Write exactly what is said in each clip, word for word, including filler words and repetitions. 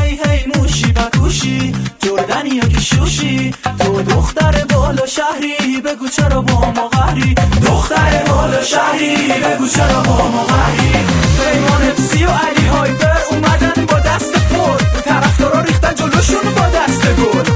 هی هی موشی پکوشی جردنی ها که شوشی تو دختر بالا شهری بگو چرا با ما قهری دختر بالا شهری بگو چرا با ما قهری پیمان افسی و علی هایپر اومدن با دست پر طرفدارا ریختن جلوشون با دست گل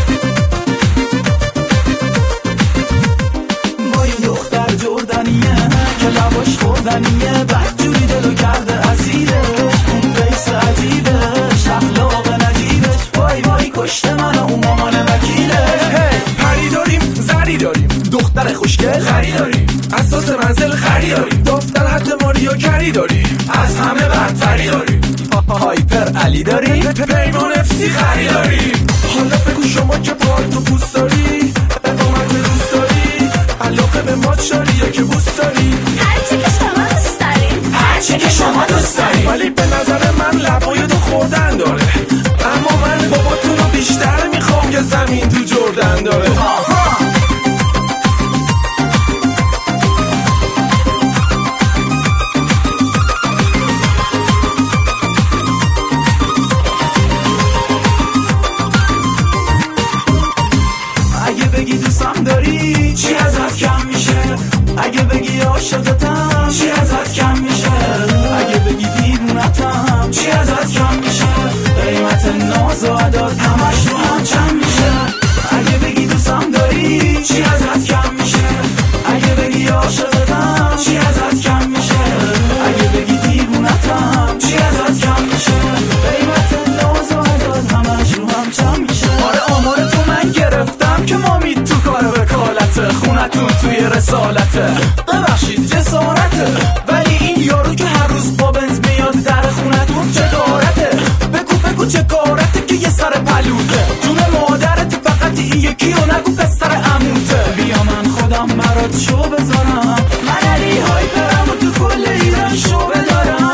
با این دختر جردنیه که لباش خوردنیه بدجوری دلو کرده اسیرش اون فیس عجیبش اخلاق نجیبش وای وای کشته من و اون مامان وکیلش پری داریم زری داریم دختر خوشگل خری داریم اساس منزل خری داریم دفتر حد ماریا کری داریم از همه برتری داریم هایپر علی داریم پیمان افسی خری داریم حالا بگو شما که پارتو پوست داری اقامت روست داری علاقه به ماچ داری یا که بوست داری هرچی که شما دوست داریم هرچی که شما دوست داریم ولی به نظر من لبای تو خوردن داره اما من باباتون رو بیشتر میخوام که زمین تو جردن داره اگه بگی دوستم داری چی ازت کم میشه اگه بگی عاشقتم چی ازت کم میشه اگه بگی دیوونتم چی ازت کم میشه قیمت ناز و عداد همش رو هم چم میشه اگه بگی دوستم داری چی ازت کم میشه اگه بگی عاشقتم چی ازت کم میشه اگه بگی دیوونتم چی ازت کم میشه قیمت ناز و عداد همش رو هم چم میشه آره آمار تو من گرفتم که مامید تو کار وکالته خونتون توی رسالته ببخشید جسارته ولی این یارو که هر روز با بنز میاد در خونتون چه دارته بگو بگو چه کارته که یه سر پلوته جون مادرت فقط این یکی رو نگو پسر عموته بیا من خودم برات شو بذارم من علی هایپرم و تو کل ایران شو بدارم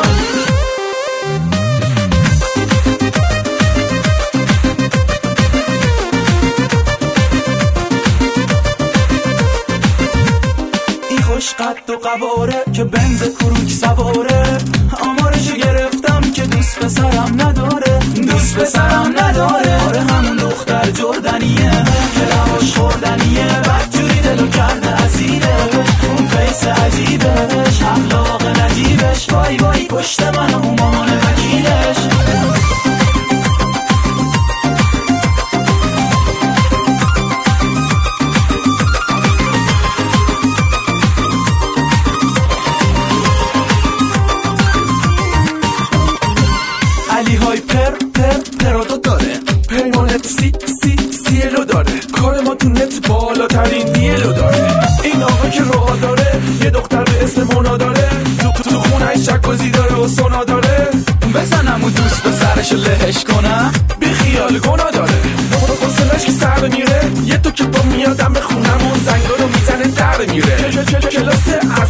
خوش قد و قواره که بنز کروک سواره آمارشو گرفتم که دوست پسرم نداره دوست پسرم نداره آره همون دختر جردنیه که لباش خوردنیه بدجوری دلو کرده اسیرش اون فیس عجیبش اخلاق نجیبش وای وای کشته من و اون مامان وکیلش علی های پر پر پرادو داره پیمان سی سی سیلو داره کار ما تو نت بالاترین دیلو داره این آقا که راه داره یه دختر به اسم مونا داره تو تو خونه شکوزی داره و سونا داره بزنم و دوست به سرش لهش کنم بی خیال گنا داره حسنش که سر میره یه تو که با میادم به خونمون زنگا رو میزنه در میره کلاس